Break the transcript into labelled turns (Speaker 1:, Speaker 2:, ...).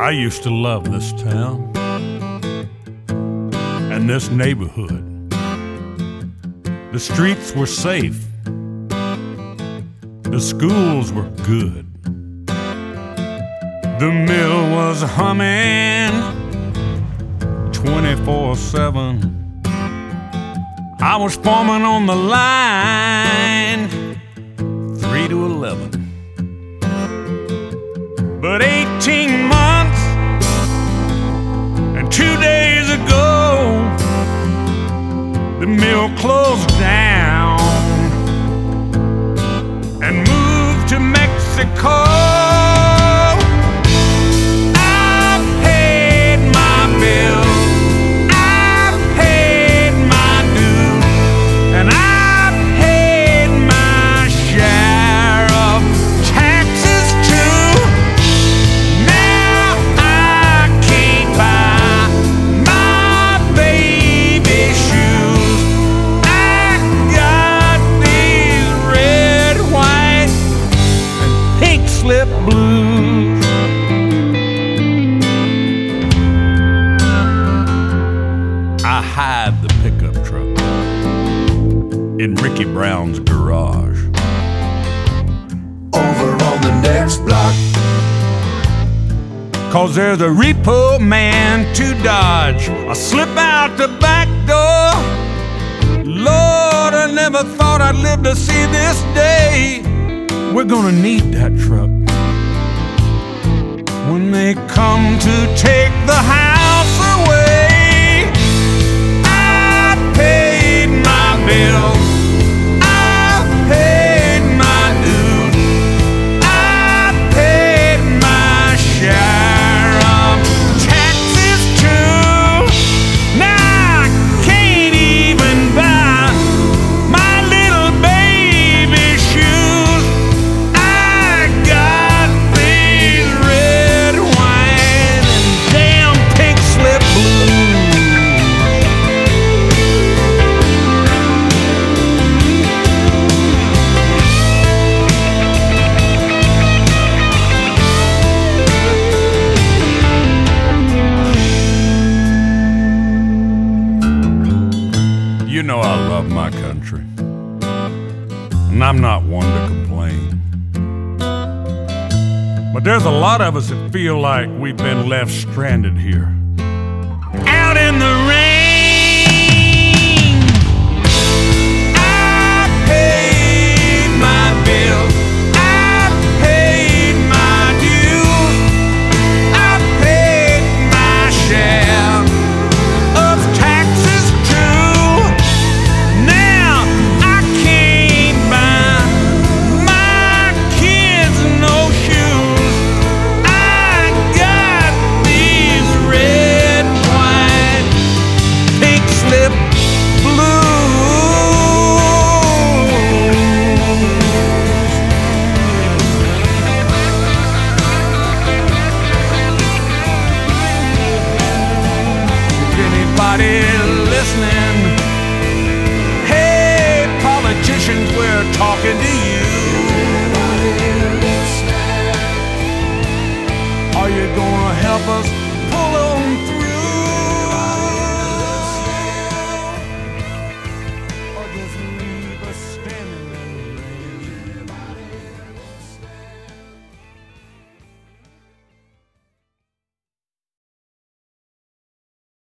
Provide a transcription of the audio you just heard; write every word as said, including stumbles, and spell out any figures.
Speaker 1: I used to love this town and this neighborhood. The streets were safe. The schools were good. The mill was humming twenty-four seven. I was foreman on the line three to eleven. But eighteen months and two days ago, the mill closed down and moved to Mexico. I paid my bills, I paid my dues, and I paid my share of taxes too. Now I can't buy my baby shoes. I got these red, white, and pink slip blues. I hide the pickup truck in Ricky Brown's garage.
Speaker 2: Over on the next block,
Speaker 1: Cause there's a repo man to dodge. I slip out the back door. Lord, I never thought I'd live to see this day. We're gonna need that truck when they come to take the house away. I paid my bills, I paid my dues, I paid my share of taxes too. Now I can't even buy my little baby shoes. I got these red, white, and damn pink slip blues. You know I love my country, and I'm not one to complain. But there's a lot of us that feel like we've been left stranded here, out in the rain. I paid my bills, I paid my dues, I paid my share of taxes too. Now I can't buy my kids no shoes. I got these red, white, pink slip blues. If anybody listening, hey, politicians, we're talking to you. Are you gonna help us